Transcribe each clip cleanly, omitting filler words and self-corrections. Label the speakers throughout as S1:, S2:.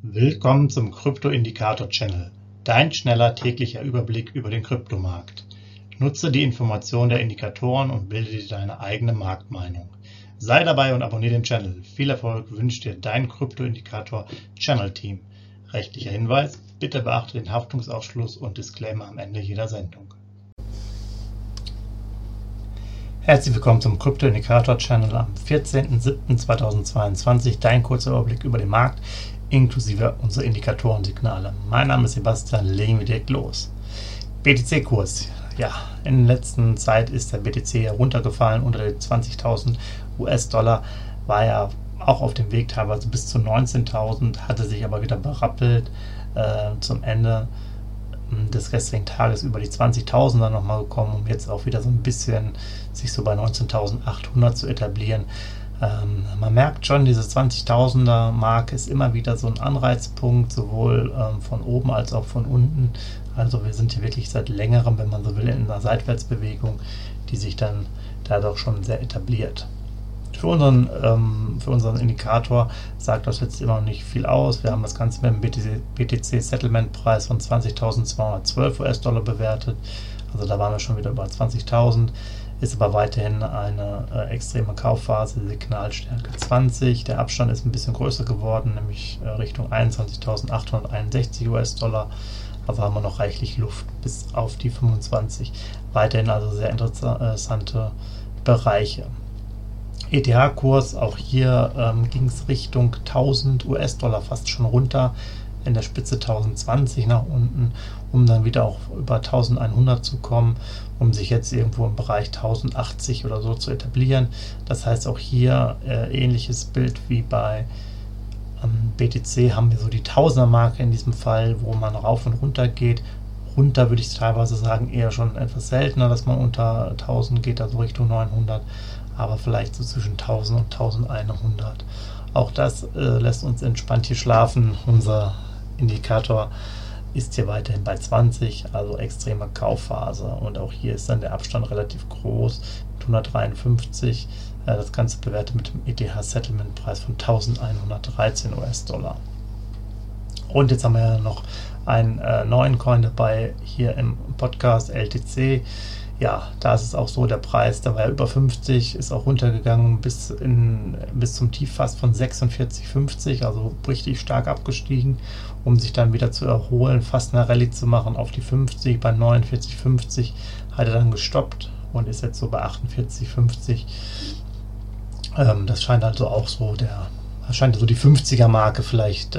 S1: Willkommen zum Krypto-Indikator-Channel, dein schneller täglicher Überblick über den Kryptomarkt. Nutze die Informationen der Indikatoren und bilde dir deine eigene Marktmeinung. Sei dabei und abonniere den Channel. Viel Erfolg wünscht dir dein Krypto-Indikator-Channel-Team. Rechtlicher Hinweis: Bitte beachte den Haftungsausschluss und Disclaimer am Ende jeder Sendung. Herzlich willkommen zum Krypto-Indikator-Channel am 14.07.2022. Dein kurzer Überblick über den Markt inklusive unserer Indikatorensignale. Mein Name ist Sebastian, legen wir direkt los. BTC-Kurs. Ja, in der letzten Zeit ist der BTC heruntergefallen unter die 20.000 US-Dollar, war ja auch auf dem Weg teilweise bis zu 19.000, hatte sich aber wieder berappelt zum Ende des gestrigen Tages über die 20.000er nochmal gekommen, um jetzt auch wieder so ein bisschen sich so bei 19.800 zu etablieren. Man merkt schon, diese 20.000er Marke ist immer wieder so ein Anreizpunkt, sowohl von oben als auch von unten. Also wir sind hier wirklich seit längerem, wenn man so will, in einer Seitwärtsbewegung, die sich dann da doch schon sehr etabliert. Für unseren Indikator sagt das jetzt immer noch nicht viel aus. Wir haben das Ganze mit dem BTC-Settlement-Preis von 20.212 US-Dollar bewertet. Also da waren wir schon wieder über 20.000. Ist aber weiterhin eine extreme Kaufphase, Signalstärke 20. Der Abstand ist ein bisschen größer geworden, nämlich Richtung 21.861 US-Dollar. Also haben wir noch reichlich Luft bis auf die 25. Weiterhin also sehr interessante Bereiche. ETH-Kurs, auch hier ging es Richtung 1000 US-Dollar fast schon runter, in der Spitze 1020 nach unten, um dann wieder auch über 1100 zu kommen, um sich jetzt irgendwo im Bereich 1080 oder so zu etablieren. Das heißt auch hier ähnliches Bild wie bei BTC haben wir so die 1000er Marke in diesem Fall, wo man rauf und runter geht. Runter würde ich teilweise sagen eher schon etwas seltener, dass man unter 1000 geht, also Richtung 900, aber vielleicht so zwischen 1000 und 1100. Auch das lässt uns entspannt hier schlafen. Unser Indikator ist hier weiterhin bei 20, also extreme Kaufphase. Und auch hier ist dann der Abstand relativ groß, mit 153. Das Ganze bewertet mit dem ETH-Settlement-Preis von 1113 US-Dollar. Und jetzt haben wir ja noch einen neuen Coin dabei hier im Podcast, LTC. Ja, da ist es auch so, der Preis, der war ja über 50, ist auch runtergegangen bis zum Tief fast von 46,50, also richtig stark abgestiegen, um sich dann wieder zu erholen, fast eine Rallye zu machen auf die 50. Bei 49,50 hat er dann gestoppt und ist jetzt so bei 48,50. Das scheint also auch so die 50er Marke vielleicht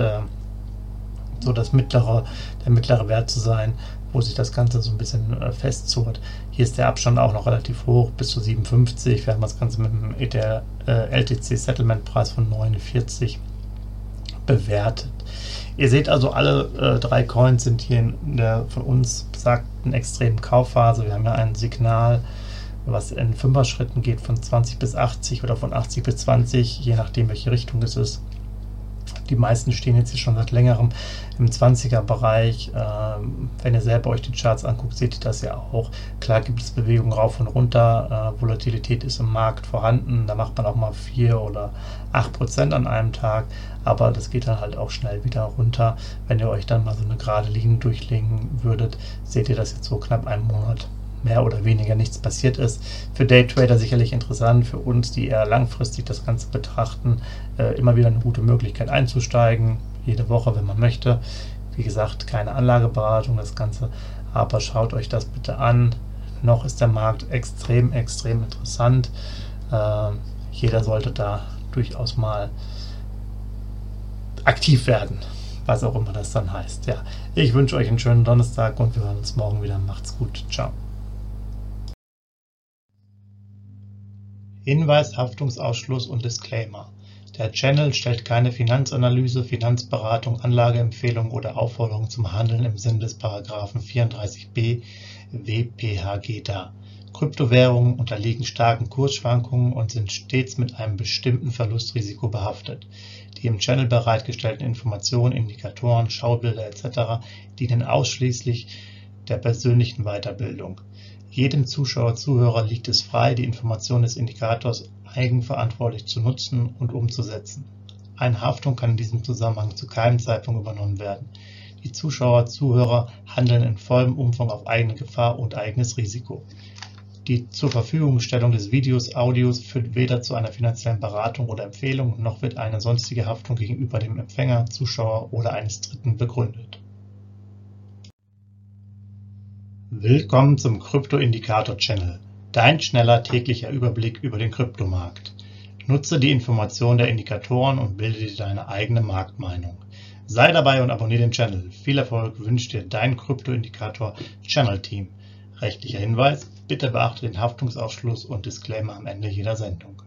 S1: so der mittlere Wert zu sein, wo sich das Ganze so ein bisschen festzurrt. Hier ist der Abstand auch noch relativ hoch, bis zu 57. Wir haben das Ganze mit dem LTC-Settlement-Preis von 49 bewertet. Ihr seht also, alle drei Coins sind hier in der von uns besagten extremen Kaufphase. Wir haben ja ein Signal, was in 5er Schritten geht, von 20 bis 80 oder von 80 bis 20, je nachdem welche Richtung es ist. Die meisten stehen jetzt hier schon seit längerem im 20er-Bereich. Wenn ihr selber euch die Charts anguckt, seht ihr das ja auch. Klar gibt es Bewegungen rauf und runter. Volatilität ist im Markt vorhanden. Da macht man auch mal 4 oder 8% an einem Tag. Aber das geht dann halt auch schnell wieder runter. Wenn ihr euch dann mal so eine gerade Linie durchlegen würdet, seht ihr, dass jetzt so knapp einen Monat mehr oder weniger nichts passiert ist. Für Daytrader sicherlich interessant, für uns, die eher langfristig das Ganze betrachten, immer wieder eine gute Möglichkeit einzusteigen, jede Woche, wenn man möchte. Wie gesagt, keine Anlageberatung, das Ganze, aber schaut euch das bitte an. Noch ist der Markt extrem interessant. Jeder sollte da durchaus mal aktiv werden, was auch immer das dann heißt. Ja, ich wünsche euch einen schönen Donnerstag und wir hören uns morgen wieder. Macht's gut. Ciao. Hinweis, Haftungsausschluss und Disclaimer. Der Channel stellt keine Finanzanalyse, Finanzberatung, Anlageempfehlung oder Aufforderung zum Handeln im Sinne des Paragraphen 34b WPHG dar. Kryptowährungen unterliegen starken Kursschwankungen und sind stets mit einem bestimmten Verlustrisiko behaftet. Die im Channel bereitgestellten Informationen, Indikatoren, Schaubilder etc. dienen ausschließlich der persönlichen Weiterbildung. Jedem Zuschauer/Zuhörer liegt es frei, die Informationen des Indikators eigenverantwortlich zu nutzen und umzusetzen. Eine Haftung kann in diesem Zusammenhang zu keinem Zeitpunkt übernommen werden. Die Zuhörer handeln in vollem Umfang auf eigene Gefahr und eigenes Risiko. Die Zurverfügungstellung des Audios führt weder zu einer finanziellen Beratung oder Empfehlung, noch wird eine sonstige Haftung gegenüber dem Empfänger, Zuschauer oder eines Dritten begründet. Willkommen zum Krypto-Indikator-Channel, dein schneller täglicher Überblick über den Kryptomarkt. Nutze die Informationen der Indikatoren und bilde dir deine eigene Marktmeinung. Sei dabei und abonniere den Channel. Viel Erfolg wünscht dir dein Krypto-Indikator-Channel-Team. Rechtlicher Hinweis: Bitte beachte den Haftungsausschluss und Disclaimer am Ende jeder Sendung.